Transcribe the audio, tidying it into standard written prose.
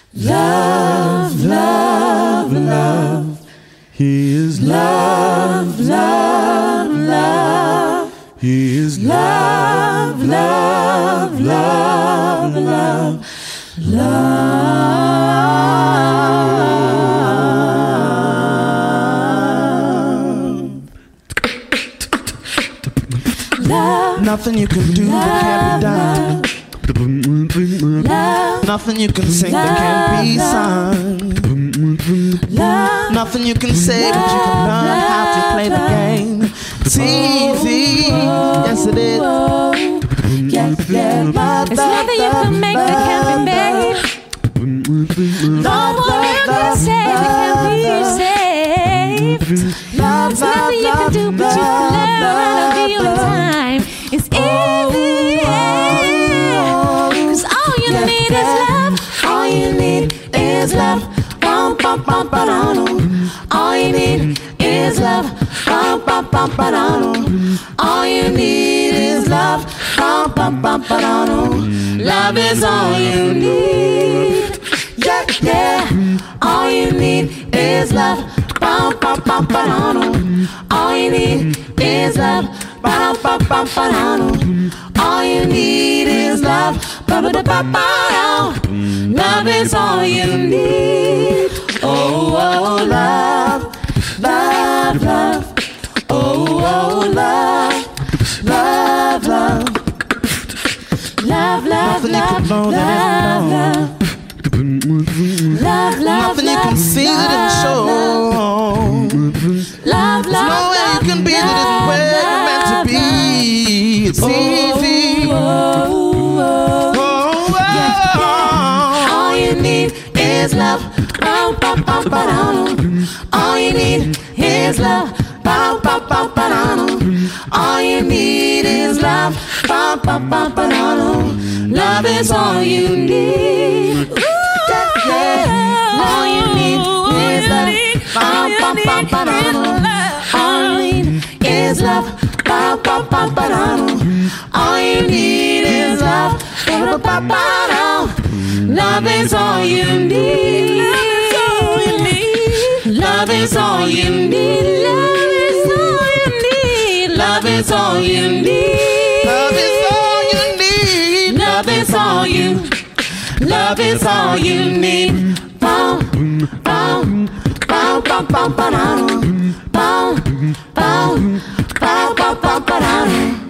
Love, love, love. He is love, love, love. He is love, love, love, love, love. Love. Nothing you can do that can't be done. Love. Nothing you can sing that can't be sung. Love. Nothing you can say that you can learn how to play the game. It's easy, yes it is. Yes, yes. There's nothing you can make that can't be made. No one you can say that can't be saved. There's nothing you can do but you can learn how to be on time. It's easy, cause all you need is love. All you need is love. All you need is love. All you need is love. Love is all you need. Yeah, yeah. All you need is love. All you need is love. All you need is love. Love is all you need. Oh, oh, love, love, love. Oh, oh, love, love, love. Love, love, love, love, love. Love, love, nothing you can see that it shows. Love, there's no way you can be that it's where you're meant to be. It's easy. All you need is love. All you need is love. All you need is love. Love is all you need. All you need is love. All you need is love. All you need is love. Love is all you need. Love is all you need. Love is all you need. Love is all you need. Love is all you. Love is all you need. Bow, bow, bow, bow, bow, bow, bow, bow, bow, bow, bow, bow, bow.